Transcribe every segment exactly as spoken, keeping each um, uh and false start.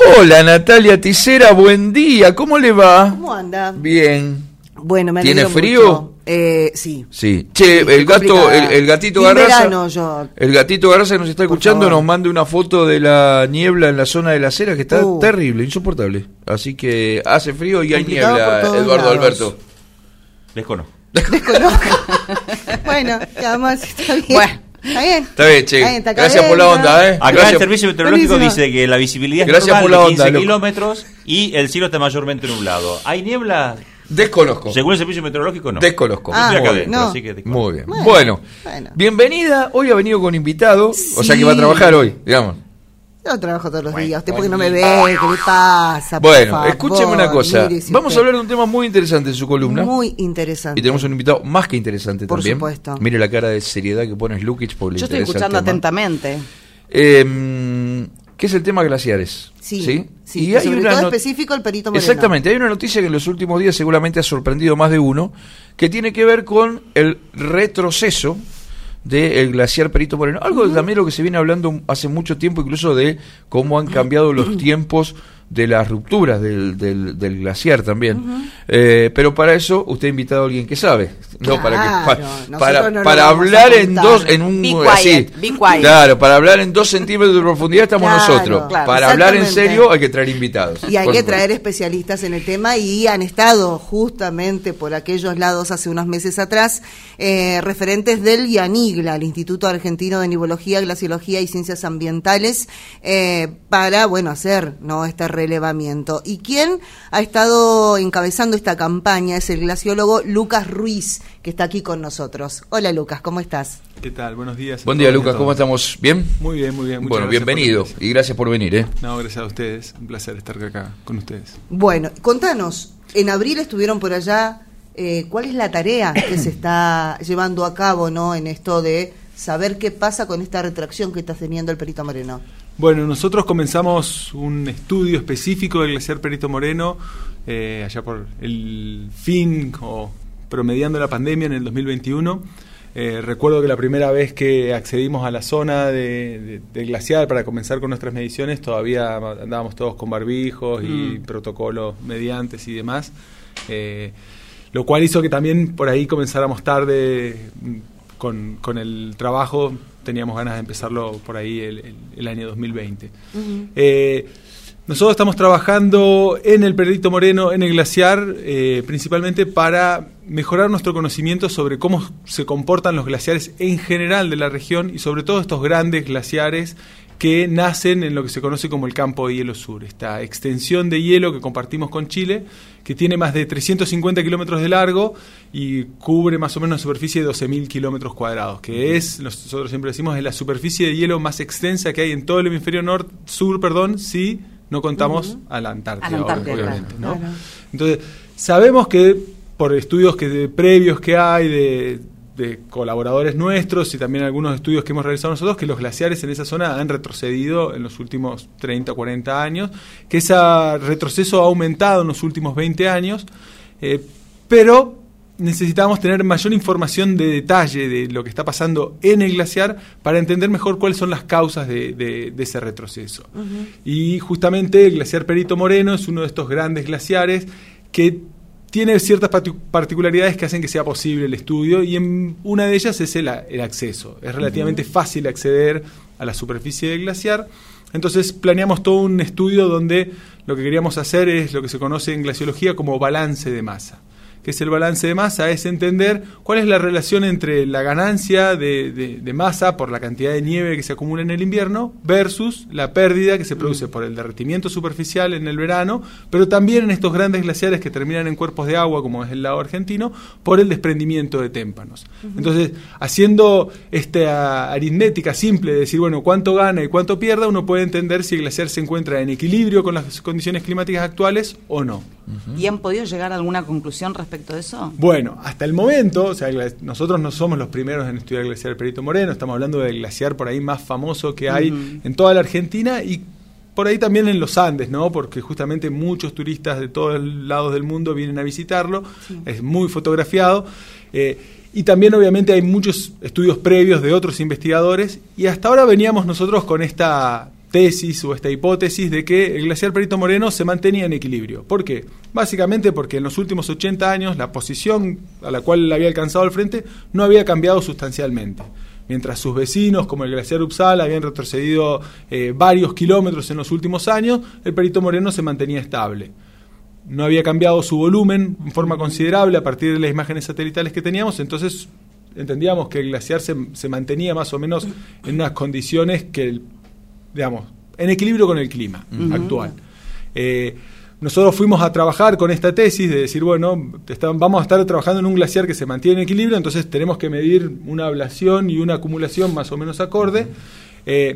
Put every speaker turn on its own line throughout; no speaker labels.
Hola Natalia Ticera, buen día, ¿cómo le va?
¿Cómo anda?
Bien.
Bueno, me
¿Tiene
alegro
frío?
mucho. Eh, sí.
Sí. Che, el gato, el, el gatito
Y en
Garraza,
verano yo.
el gatito Garraza nos está
Por
escuchando,
favor.
nos manda una foto de la niebla en la zona de la acera que está
Uh.
terrible, insoportable. Así que hace frío y hay
Complicado
niebla,
por todos
Eduardo
lados.
Alberto.
Desconozco.
Desconozco. Bueno, ya más está bien.
Bueno.
Está bien.
Está bien, che.
Está bien, está
Gracias por la
cadena.
onda, ¿eh?
Acá
Gracias.
el servicio meteorológico
Buenísimo.
dice que la visibilidad es
Gracias
normal
por la
de
onda,
quince
loco.
kilómetros y el cielo está mayormente nublado. ¿Hay niebla?
Desconozco.
Según el servicio meteorológico, no.
Desconozco.
Ah,
Estoy acá
Muy bien.
adentro,
no.
así que desconozco.
Muy bien.
Bueno,
Bueno,
bueno.
bienvenida. Hoy ha venido con invitado, o sea
Sí.
que va a trabajar hoy, digamos.
Yo trabajo todos los
Bueno,
días. Usted porque no
bueno.
me ve, ¿qué le pasa? Por
Bueno,
favor,
escúcheme una cosa.
mire si
Vamos
usted-
a hablar de un tema muy interesante en su columna.
Muy interesante.
Y tenemos un invitado más que interesante
Por
también.
supuesto.
Mire la cara de seriedad que pone Lukic porque le
Yo estoy
interesa el
escuchando
tema.
atentamente.
Eh, ¿Qué es el tema glaciares?
Sí,
sí.
sí,
Y
y
hay
sobre
una
todo
not-
específico el Perito Moreno.
Exactamente, hay una noticia que en los últimos días seguramente ha sorprendido más de uno, que tiene que ver con el retroceso del glaciar Perito Moreno. Algo uh-huh. también lo que se viene hablando hace mucho tiempo, incluso de cómo han cambiado los tiempos de las rupturas del, del, del glaciar también. Uh-huh. Eh, pero para eso usted ha invitado a alguien que sabe, no
Claro,
para que pa-
nosotros
para,
no lo
para
vamos a
hablar en
contar.
dos en un
Be
así,
quiet, be quiet.
claro, para hablar en dos centímetros de profundidad estamos
Claro,
nosotros.
claro,
para hablar en
exactamente.
serio hay que traer invitados.
Y hay
por
que
supuesto.
traer especialistas en el tema y han estado justamente por aquellos lados hace unos meses atrás eh, referentes del IANIGLA, el Instituto Argentino de Nivología, Glaciología y Ciencias Ambientales, eh, para bueno hacer no este relevamiento. Y quien ha estado encabezando esta campaña es el glaciólogo Lucas Ruiz, que está aquí con nosotros. Hola Lucas, ¿cómo estás?
¿Qué tal? Buenos días. a
Buen día,
todos y a
Lucas, ¿cómo
todas.
estamos? ¿Bien?
Muy bien, muy bien. Muchas
Bueno,
gracias
bienvenido
por la invitación.
y gracias por venir, ¿eh?
No, gracias a ustedes. Un placer estar acá con ustedes.
Bueno, contanos, en abril estuvieron por allá, eh, ¿cuál es la tarea que se está llevando a cabo, no, en esto de saber qué pasa con esta retracción que está teniendo el Perito Moreno?
Bueno, nosotros comenzamos un estudio específico del glaciar Perito Moreno eh, allá por el fin o promediando la pandemia en el dos mil veintiuno. Eh, recuerdo que la primera vez que accedimos a la zona de, de, del glaciar para comenzar con nuestras mediciones todavía andábamos todos con barbijos y
Mm.
protocolos mediantes y demás, eh, lo cual hizo que también por ahí comenzáramos tarde con, con el trabajo. Teníamos ganas de empezarlo por ahí el, el, el año dos mil veinte.
Uh-huh.
Eh, nosotros estamos trabajando en el Perito Moreno, en el glaciar, eh, principalmente para mejorar nuestro conocimiento sobre cómo se comportan los glaciares en general de la región y sobre todo estos grandes glaciares que nacen en lo que se conoce como el Campo de Hielo Sur, esta extensión de hielo que compartimos con Chile, que tiene más de trescientos cincuenta kilómetros de largo y cubre más o menos una superficie de doce mil kilómetros cuadrados, que es, nosotros siempre decimos, es la superficie de hielo más extensa que hay en todo el hemisferio norte, sur, perdón, si no contamos
Uh-huh.
a la Antártida,
A la Antártida,
obviamente,
claro.
¿no?
Claro.
Entonces, sabemos que por estudios que de, previos que hay de, de colaboradores nuestros y también algunos estudios que hemos realizado nosotros, que los glaciares en esa zona han retrocedido en los últimos treinta o cuarenta años, que ese retroceso ha aumentado en los últimos veinte años, eh, pero necesitamos tener mayor información de detalle de lo que está pasando en el glaciar para entender mejor cuáles son las causas de, de, de ese retroceso.
Uh-huh.
Y justamente el glaciar Perito Moreno es uno de estos grandes glaciares que tiene ciertas particularidades que hacen que sea posible el estudio, y en una de ellas es el, el acceso. Es relativamente uh-huh. fácil acceder a la superficie del glaciar. Entonces planeamos todo un estudio donde lo que queríamos hacer es lo que se conoce en glaciología como balance de masa. Que es el balance de masa, es entender cuál es la relación entre la ganancia de, de, de masa por la cantidad de nieve que se acumula en el invierno versus la pérdida que se produce por el derretimiento superficial en el verano, pero también en estos grandes glaciares que terminan en cuerpos de agua, como es el lago argentino, por el desprendimiento de témpanos. Uh-huh. Entonces, haciendo esta aritmética simple de decir, bueno, cuánto gana y cuánto pierda, uno puede entender si el glaciar se encuentra en equilibrio con las condiciones climáticas actuales o no.
Uh-huh. ¿Y han podido llegar a alguna conclusión respecto de eso?
Bueno, hasta el momento, o sea, nosotros no somos los primeros en estudiar el glaciar Perito Moreno, estamos hablando del glaciar por ahí más famoso que hay uh-huh. en toda la Argentina y por ahí también en los Andes, ¿no? Porque justamente muchos turistas de todos lados del mundo vienen a visitarlo, sí. Es muy fotografiado, eh, y también obviamente hay muchos estudios previos de otros investigadores, y hasta ahora veníamos nosotros con esta tesis o esta hipótesis de que el glaciar Perito Moreno se mantenía en equilibrio. ¿Por qué? Básicamente porque en los últimos ochenta años la posición a la cual había alcanzado el frente no había cambiado sustancialmente. Mientras sus vecinos, como el glaciar Uppsala, habían retrocedido eh, varios kilómetros en los últimos años, el Perito Moreno se mantenía estable. No había cambiado su volumen en forma considerable a partir de las imágenes satelitales que teníamos, entonces entendíamos que el glaciar se, se mantenía más o menos en unas condiciones que, digamos, en equilibrio con el clima uh-huh. actual. Eh, nosotros fuimos a trabajar con esta tesis de decir, bueno, está, vamos a estar trabajando en un glaciar que se mantiene en equilibrio, entonces tenemos que medir una ablación y una acumulación más o menos acorde. Eh,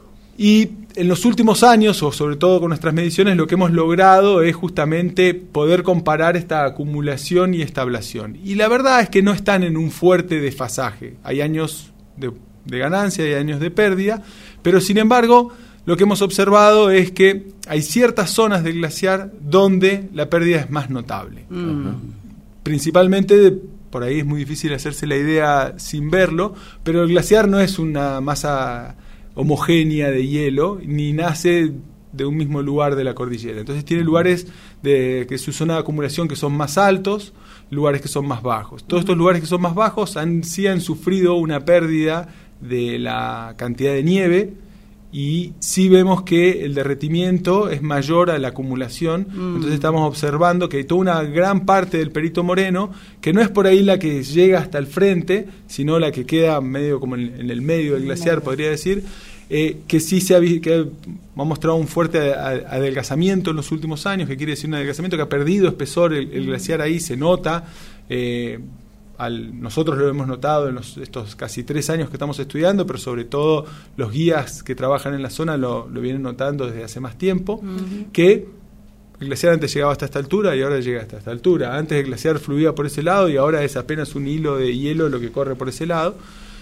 y en los últimos años, o sobre todo con nuestras mediciones, lo que hemos logrado es justamente poder comparar esta acumulación y esta ablación. Y la verdad es que no están en un fuerte desfasaje. Hay años de, de ganancia, hay años de pérdida, pero sin embargo, lo que hemos observado es que hay ciertas zonas del glaciar donde la pérdida es más notable. Mm. Principalmente, por ahí es muy difícil hacerse la idea sin verlo, pero el glaciar no es una masa homogénea de hielo, ni nace de un mismo lugar de la cordillera. Entonces tiene lugares de que su zona de acumulación que son más altos, lugares que son más bajos. Todos estos lugares que son más bajos han, sí han sufrido una pérdida de la cantidad de nieve, y sí vemos que el derretimiento es mayor a la acumulación. Mm. Entonces estamos observando que hay toda una gran parte del Perito Moreno que no es por ahí la que llega hasta el frente, sino la que queda medio como en, en el medio del glaciar, podría decir, eh, que sí se ha, que ha mostrado un fuerte adelgazamiento en los últimos años, que quiere decir un adelgazamiento que ha perdido espesor el, el glaciar ahí, se nota. eh, Al, nosotros lo hemos notado en los, estos casi tres años que estamos estudiando, pero sobre todo los guías que trabajan en la zona lo, lo vienen notando desde hace más tiempo, uh-huh. que el glaciar antes llegaba hasta esta altura y ahora llega hasta esta altura. Antes el glaciar fluía por ese lado y ahora es apenas un hilo de hielo lo que corre por ese lado.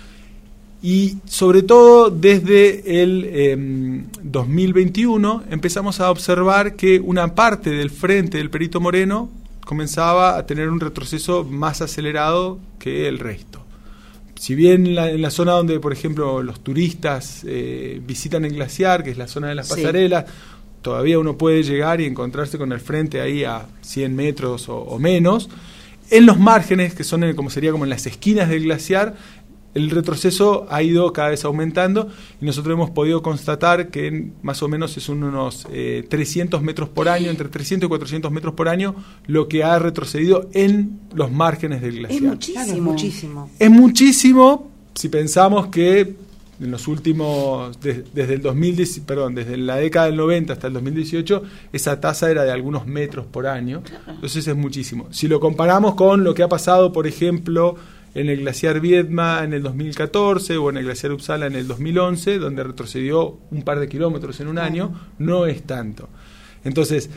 Y sobre todo desde el eh, dos mil veintiuno empezamos a observar que una parte del frente del Perito Moreno comenzaba a tener un retroceso más acelerado que el resto. Si bien la, en la zona donde, por ejemplo, los turistas eh, visitan el glaciar, que es la zona de las pasarelas, sí. todavía uno puede llegar y encontrarse con el frente ahí a cien metros o, o menos. En los márgenes, que son en, como sería como en las esquinas del glaciar, el retroceso ha ido cada vez aumentando y nosotros hemos podido constatar que más o menos es unos eh, trescientos metros por año, entre trescientos y cuatrocientos metros por año, lo que ha retrocedido en los márgenes del glaciar.
Es muchísimo. Claro, es muchísimo.
Es muchísimo si pensamos que en los últimos, de, desde el dos mil diez, perdón, desde la década del noventa hasta el dos mil dieciocho, esa tasa era de algunos metros por año. Entonces es muchísimo. Si lo comparamos con lo que ha pasado, por ejemplo, en el glaciar Viedma en el dos mil catorce o en el glaciar Uppsala en el dos mil once, donde retrocedió un par de kilómetros en un año, no es tanto. Entonces,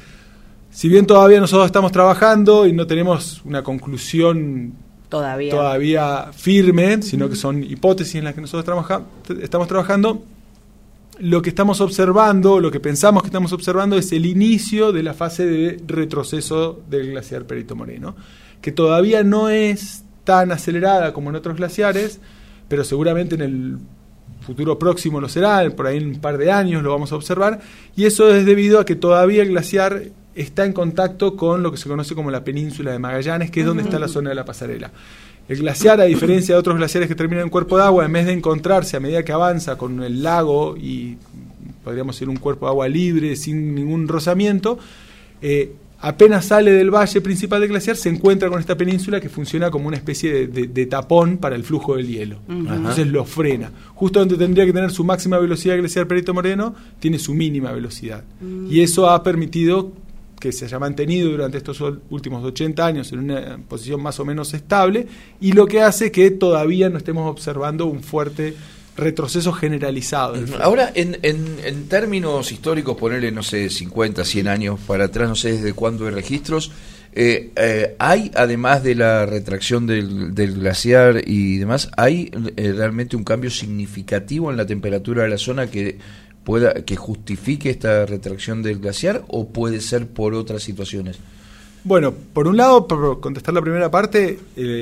si bien todavía nosotros estamos trabajando y no tenemos una conclusión
todavía,
todavía firme, sino que son hipótesis en las que nosotros trabaja, estamos trabajando, lo que estamos observando, lo que pensamos que estamos observando es el inicio de la fase de retroceso del glaciar Perito Moreno, que todavía no es tan acelerada como en otros glaciares, pero seguramente en el futuro próximo lo será, por ahí en un par de años lo vamos a observar, y eso es debido a que todavía el glaciar está en contacto con lo que se conoce como la península de Magallanes, que es donde está la zona de la pasarela. El glaciar, a diferencia de otros glaciares que terminan en cuerpo de agua, en vez de encontrarse a medida que avanza con el lago y podríamos decir un cuerpo de agua libre, sin ningún rozamiento, eh, apenas sale del valle principal del glaciar, se encuentra con esta península que funciona como una especie de, de, de tapón para el flujo del hielo. Uh-huh. Entonces lo frena. Justo donde tendría que tener su máxima velocidad el glaciar Perito Moreno, tiene su mínima velocidad. Uh-huh. Y eso ha permitido que se haya mantenido durante estos últimos ochenta años en una posición más o menos estable, y lo que hace que todavía no estemos observando un fuerte retroceso generalizado.
Ahora, en, en, en términos históricos, ponerle, no sé, cincuenta, cien años para atrás, no sé desde cuándo hay registros, eh, eh, ¿hay, además de la retracción del, del glaciar y demás, hay eh, realmente un cambio significativo en la temperatura de la zona que pueda que justifique esta retracción del glaciar, o puede ser por otras situaciones?
Bueno, por un lado, por contestar la primera parte, eh,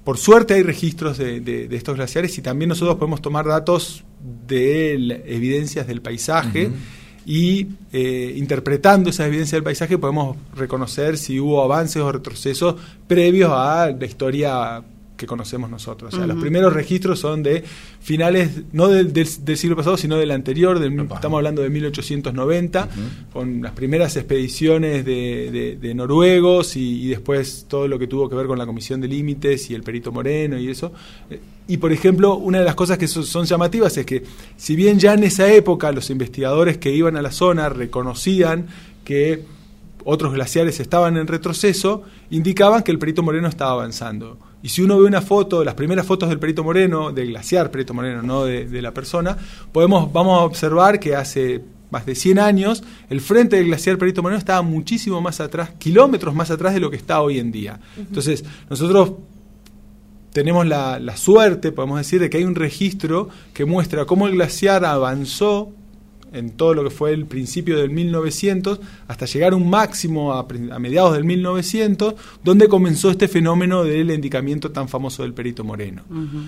por suerte hay registros de, de, de estos glaciares y también nosotros podemos tomar datos de la, evidencias del paisaje. Uh-huh. Y eh, interpretando esas evidencias del paisaje podemos reconocer si hubo avances o retrocesos previos a la historia que conocemos nosotros. O sea, uh-huh. los primeros registros son de finales, no del, del, del siglo pasado, sino del anterior, del, estamos hablando de mil ochocientos noventa, uh-huh. con las primeras expediciones de, de, de noruegos y, y después todo lo que tuvo que ver con la Comisión de Límites y el Perito Moreno y eso. Y, por ejemplo, una de las cosas que son, son llamativas es que, si bien ya en esa época los investigadores que iban a la zona reconocían que otros glaciares estaban en retroceso, indicaban que el Perito Moreno estaba avanzando. Y si uno ve una foto, las primeras fotos del Perito Moreno, del glaciar Perito Moreno, no de, de la persona, podemos vamos a observar que hace más de cien años el frente del glaciar Perito Moreno estaba muchísimo más atrás, kilómetros más atrás de lo que está hoy en día. Uh-huh. Entonces, nosotros tenemos la, la suerte, podemos decir, de que hay un registro que muestra cómo el glaciar avanzó en todo lo que fue el principio del mil novecientos, hasta llegar a un máximo a, a mediados del mil novecientos, donde comenzó este fenómeno del endicamiento tan famoso del Perito Moreno. Uh-huh.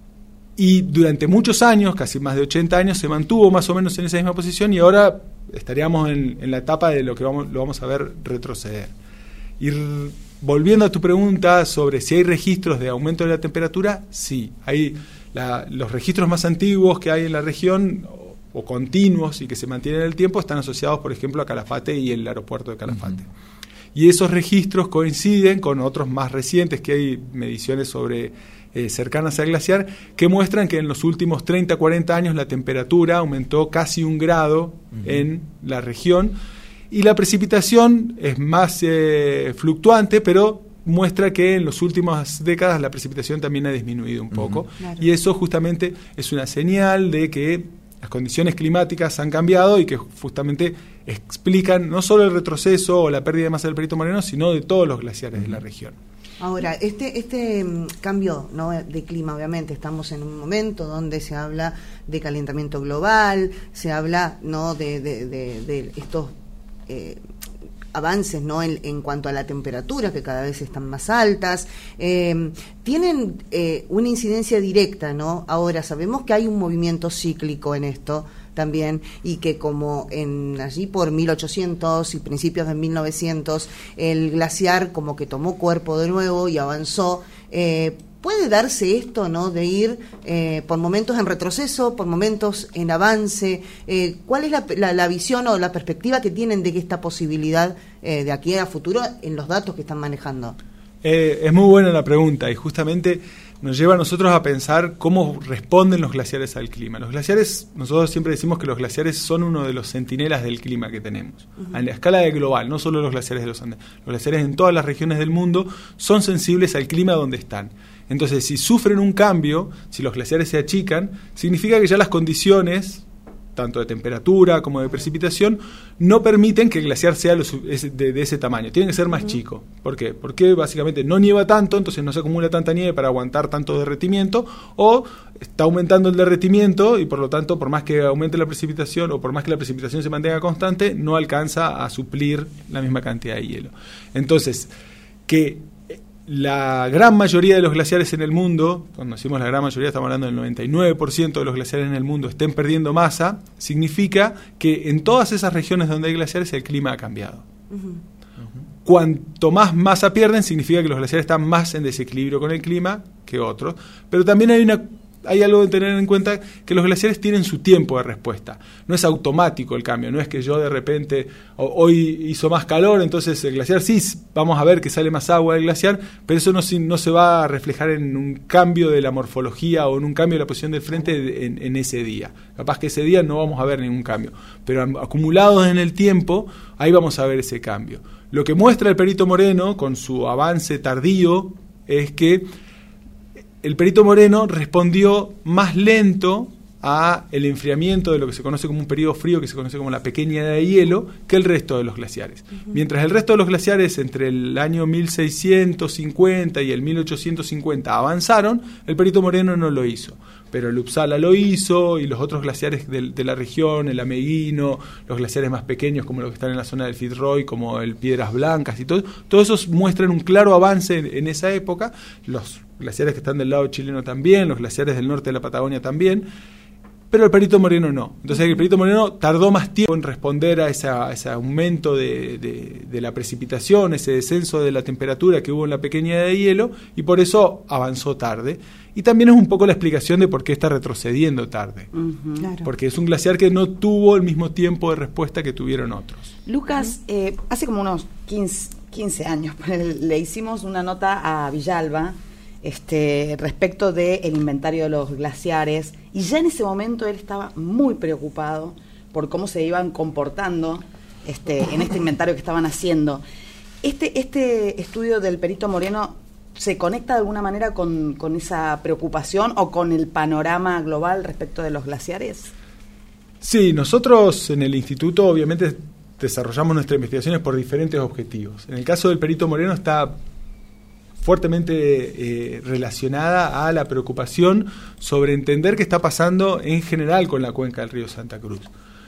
Y durante muchos años, casi más de ochenta años, se mantuvo más o menos en esa misma posición y ahora estaríamos en, en la etapa de lo que vamos, lo vamos a ver retroceder. Y r- volviendo a tu pregunta sobre si hay registros de aumento de la temperatura, sí. Hay la, los registros más antiguos que hay en la región o continuos y que se mantienen en el tiempo, están asociados, por ejemplo, a Calafate y el aeropuerto de Calafate. Uh-huh. Y esos registros coinciden con otros más recientes, que hay mediciones sobre eh, cercanas al glaciar, que muestran que en los últimos treinta, cuarenta años la temperatura aumentó casi un grado uh-huh. en la región, y la precipitación es más eh, fluctuante, pero muestra que en las últimas décadas la precipitación también ha disminuido un poco, uh-huh. claro. Y eso justamente es una señal de que las condiciones climáticas han cambiado y que justamente explican no solo el retroceso o la pérdida de masa del Perito Moreno, sino de todos los glaciares de la región.
Ahora, este este um, cambio, ¿no?, de clima, obviamente, estamos en un momento donde se habla de calentamiento global, se habla, ¿no?, de, de, de, de estos eh, avances, ¿no?, en, en cuanto a la temperatura, que cada vez están más altas, eh, tienen eh, una incidencia directa, ¿no? Ahora sabemos que hay un movimiento cíclico en esto también, y que como en allí por mil ochocientos y principios de mil novecientos el glaciar como que tomó cuerpo de nuevo y avanzó, eh, ¿puede darse esto, ¿no?, de ir eh, por momentos en retroceso, por momentos en avance? Eh, ¿Cuál es la, la, la visión o la perspectiva que tienen de que esta posibilidad eh, de aquí a futuro en los datos que están manejando?
Eh, es muy buena la pregunta y justamente nos lleva a nosotros a pensar cómo responden los glaciares al clima. Los glaciares, nosotros siempre decimos que los glaciares son uno de los centinelas del clima que tenemos. Uh-huh. A la escala de global, no solo los glaciares de los Andes. Los glaciares en todas las regiones del mundo son sensibles al clima donde están. Entonces, si sufren un cambio, si los glaciares se achican, significa que ya las condiciones, tanto de temperatura como de precipitación, no permiten que el glaciar sea lo, de, de ese tamaño. Tiene que ser más uh-huh. chico. ¿Por qué? Porque básicamente no nieva tanto, entonces no se acumula tanta nieve para aguantar tanto derretimiento, o está aumentando el derretimiento y por lo tanto, por más que aumente la precipitación o por más que la precipitación se mantenga constante, no alcanza a suplir la misma cantidad de hielo. Entonces, que la gran mayoría de los glaciares en el mundo, cuando decimos la gran mayoría estamos hablando del noventa y nueve por ciento de los glaciares en el mundo estén perdiendo masa, significa que en todas esas regiones donde hay glaciares el clima ha cambiado. Uh-huh. Uh-huh. Cuanto más masa pierden, significa que los glaciares están más en desequilibrio con el clima que otros, pero también hay una hay algo de tener en cuenta, que los glaciares tienen su tiempo de respuesta. No es automático el cambio, no es que yo de repente, o, hoy hizo más calor, entonces el glaciar sí, vamos a ver que sale más agua del glaciar, pero eso no, no se va a reflejar en un cambio de la morfología o en un cambio de la posición del frente en, en ese día. Capaz que ese día no vamos a ver ningún cambio, pero acumulados en el tiempo, ahí vamos a ver ese cambio. Lo que muestra el Perito Moreno, con su avance tardío, es que el Perito Moreno respondió más lento a el enfriamiento de lo que se conoce como un periodo frío, que se conoce como la pequeña edad de hielo, que el resto de los glaciares. Uh-huh. Mientras el resto de los glaciares entre el año mil seiscientos cincuenta y el mil ochocientos cincuenta avanzaron, el Perito Moreno no lo hizo. pero el Uppsala lo hizo, y los otros glaciares de, de la región, el Ameghino, los glaciares más pequeños como los que están en la zona del Fitzroy, como el Piedras Blancas y todo, todos esos muestran un claro avance en, en esa época. Los glaciares que están del lado chileno también, los glaciares del norte de la Patagonia también, pero el Perito Moreno no. Entonces el Perito Moreno tardó más tiempo en responder a, esa, a ese aumento de, de, de la precipitación, ese descenso de la temperatura que hubo en la pequeña de hielo, y por eso avanzó tarde. Y también es un poco la explicación de por qué está retrocediendo tarde.
Uh-huh.
Claro.
Porque es un glaciar que no tuvo el mismo tiempo de respuesta que tuvieron otros.
Lucas, eh, hace como unos quince, quince años le hicimos una nota a Villalba este, respecto del inventario de los glaciares, y ya en ese momento él estaba muy preocupado por cómo se iban comportando este, en este inventario que estaban haciendo. Este, este estudio del Perito Moreno ¿se conecta de alguna manera con, con esa preocupación o con el panorama global respecto de los glaciares?
Sí, nosotros en el instituto obviamente desarrollamos nuestras investigaciones por diferentes objetivos. En el caso del Perito Moreno está fuertemente eh, relacionada a la preocupación sobre entender qué está pasando en general con la cuenca del río Santa Cruz.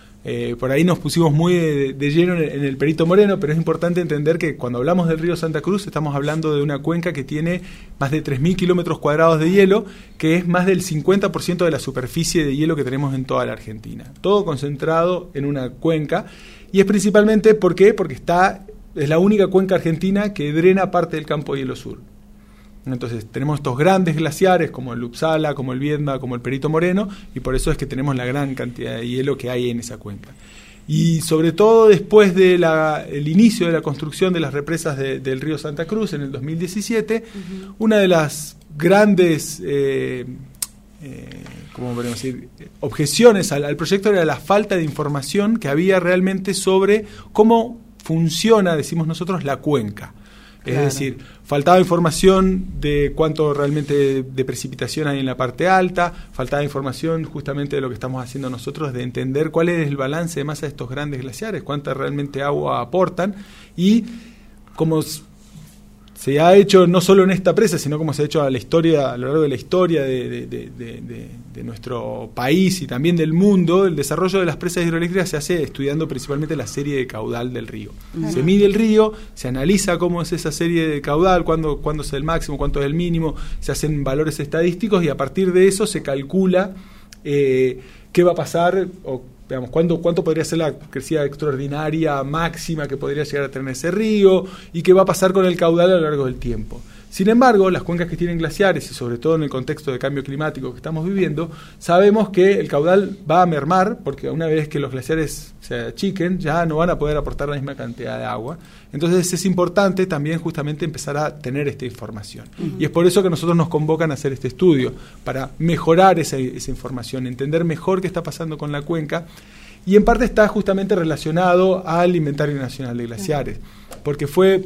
Eh, por ahí nos pusimos muy de, de lleno en el, en el Perito Moreno, pero es importante entender que cuando hablamos del río Santa Cruz estamos hablando de una cuenca que tiene más de tres mil kilómetros cuadrados de hielo, que es más del cincuenta por ciento de la superficie de hielo que tenemos en toda la Argentina. Todo concentrado en una cuenca, y es principalmente, ¿por qué? Porque está, es la única cuenca argentina que drena parte del campo de hielo sur. Entonces tenemos estos grandes glaciares como el Uppsala, como el Viedma, como el Perito Moreno, y por eso es que tenemos la gran cantidad de hielo que hay en esa cuenca. Y sobre todo después del de inicio de la construcción de las represas de, del río Santa Cruz en el dos mil diecisiete, uh-huh. una de las grandes eh, eh, ¿cómo podemos decir? objeciones al, al proyecto era la falta de información que había realmente sobre cómo funciona, decimos nosotros, la cuenca. Claro. Es decir, faltaba información de cuánto realmente de, de precipitación hay en la parte alta, faltaba información justamente de lo que estamos haciendo nosotros, de entender cuál es el balance de masa de estos grandes glaciares, cuánta realmente agua aportan, y como se ha hecho no solo en esta presa, sino como se ha hecho a la historia, a lo largo de la historia de, de, de, de, de, de nuestro país y también del mundo, el desarrollo de las presas hidroeléctricas se hace estudiando principalmente la serie de caudal del río. Uh-huh. Se mide el río, se analiza cómo es esa serie de caudal, cuándo, cuándo es el máximo, cuánto es el mínimo, se hacen valores estadísticos, y a partir de eso se calcula eh, qué va a pasar, o veamos, ¿cuánto, cuánto podría ser la crecida extraordinaria máxima que podría llegar a tener ese río, y qué va a pasar con el caudal a lo largo del tiempo. Sin embargo, las cuencas que tienen glaciares, y sobre todo en el contexto de cambio climático que estamos viviendo, sabemos que el caudal va a mermar, porque una vez que los glaciares se achiquen, ya no van a poder aportar la misma cantidad de agua. Entonces es importante también justamente empezar a tener esta información. Uh-huh. Y es por eso que nosotros nos convocan a hacer este estudio, para mejorar esa, esa información, entender mejor qué está pasando con la cuenca, y en parte está justamente relacionado al Inventario Nacional de Glaciares, porque fue...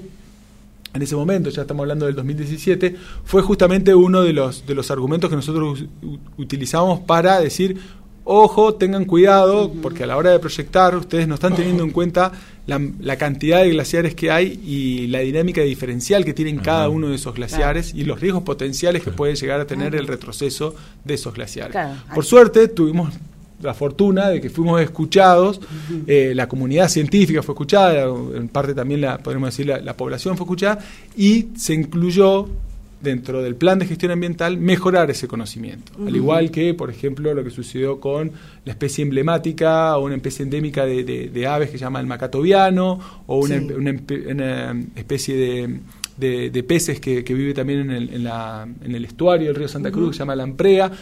en ese momento, ya estamos hablando del dos mil diecisiete, fue justamente uno de los, de los argumentos que nosotros u- utilizamos para decir, ojo, tengan cuidado, uh-huh. porque a la hora de proyectar ustedes no están teniendo en cuenta la, la cantidad de glaciares que hay y la dinámica diferencial que tienen uh-huh. cada uno de esos glaciares, claro. y los riesgos potenciales que puede llegar a tener uh-huh. el retroceso de esos glaciares. Claro. Por suerte, tuvimos la fortuna de que fuimos escuchados, uh-huh. eh, la comunidad científica fue escuchada, en parte también la, podemos decir la, la población fue escuchada, y se incluyó dentro del plan de gestión ambiental mejorar ese conocimiento, uh-huh. al igual que, por ejemplo, lo que sucedió con la especie emblemática o una especie endémica de, de, de aves que se llama el macatoviano, o una, sí. una, una especie de, de, de peces que, que vive también en el, en, la, en el estuario del río Santa Cruz, uh-huh. que se llama lamprea.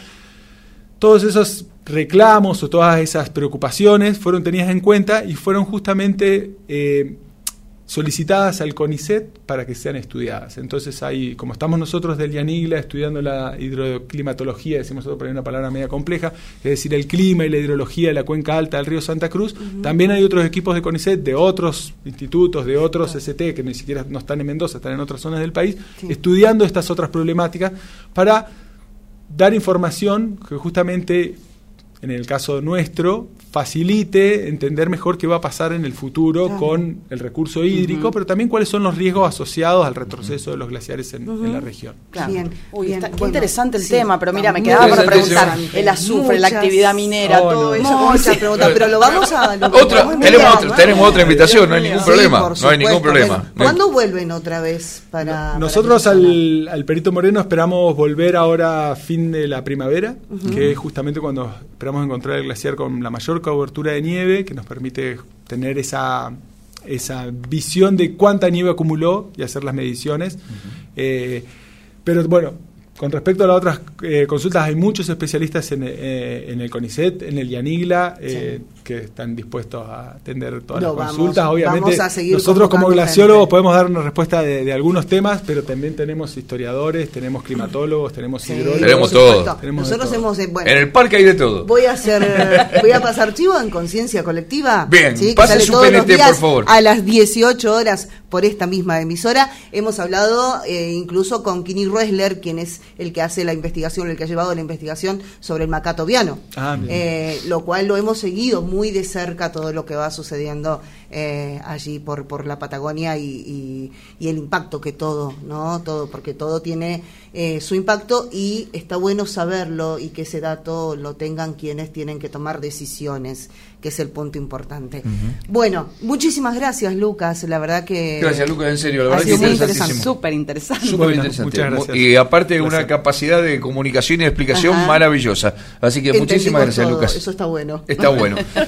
Todos esos reclamos o todas esas preocupaciones fueron tenidas en cuenta y fueron justamente eh, solicitadas al CONICET para que sean estudiadas. Entonces, ahí, como estamos nosotros del IANIGLA estudiando la hidroclimatología, decimos nosotros, pero hay una palabra media compleja, es decir, el clima y la hidrología de la cuenca alta del río Santa Cruz, uh-huh. también hay otros equipos de CONICET, de otros institutos, de otros S T, que ni siquiera no están en Mendoza, están en otras zonas del país, sí. estudiando estas otras problemáticas para dar información que justamente, en el caso nuestro, facilite entender mejor qué va a pasar en el futuro claro. con el recurso hídrico, uh-huh. pero también cuáles son los riesgos asociados al retroceso de los glaciares en, uh-huh. en la región.
Claro. Bien,
Uy,
bien.
Está,
qué
bueno,
interesante el
sí,
tema, pero mira, me quedaba para preguntar el azufre,
muchas,
la actividad minera,
oh,
todo
no.
eso.
Muchas preguntas, pero lo vamos a... Lo
otra,
vamos
tenemos,
a
otra, tenemos otra invitación, no hay ningún
sí,
problema.
no
hay ningún problema.
Bueno, ¿cuándo vuelven otra vez? para
Nosotros
para
al, al Perito Moreno esperamos volver ahora a fin de la primavera, uh-huh. que es justamente cuando esperamos encontrar el glaciar con la mayor cobertura de nieve, que nos permite tener esa, esa visión de cuánta nieve acumuló y hacer las mediciones. Uh-huh. Eh, pero bueno, con respecto a las otras eh, consultas, hay muchos especialistas en, eh, en el CONICET, en el IANIGLA, eh, sí. que están dispuestos a atender todas
no,
las consultas.
vamos,
Obviamente,
vamos a seguir
nosotros como glaciólogos
gente.
podemos dar una respuesta de, de algunos temas, pero también tenemos historiadores, tenemos climatólogos, tenemos
sí,
hidrólogos.
Tenemos todo.
Tenemos
nosotros
todo.
hemos... Eh, bueno,
en el parque hay de todo.
Voy a hacer, voy a pasar chivo en Conciencia Colectiva.
Bien,
¿sí?
pase
sale
su
todos
P N T,
los días
por favor.
A las dieciocho horas por esta misma emisora. Hemos hablado eh, incluso con Kini Roesler, quien es el que hace la investigación, el que ha llevado la investigación sobre el macato viano.
Ah,
eh, lo cual lo hemos seguido muy de cerca, todo lo que va sucediendo eh, allí por, por la Patagonia y, y, y el impacto que todo, ¿no? Todo, porque todo tiene eh, su impacto y está bueno saberlo y que ese dato lo tengan quienes tienen que tomar decisiones, que es el punto importante. Uh-huh. Bueno, muchísimas gracias, Lucas, la verdad que...
Gracias, Lucas, en serio, la verdad que
muy
interesantísimo.
Súper interesante.
Súper
bueno,
interesante.
muchas gracias.
Y aparte
gracias.
una capacidad de comunicación y de explicación
Ajá.
maravillosa. Así que
Entendimos
muchísimas gracias,
todo.
Lucas.
Eso está bueno.
Está bueno.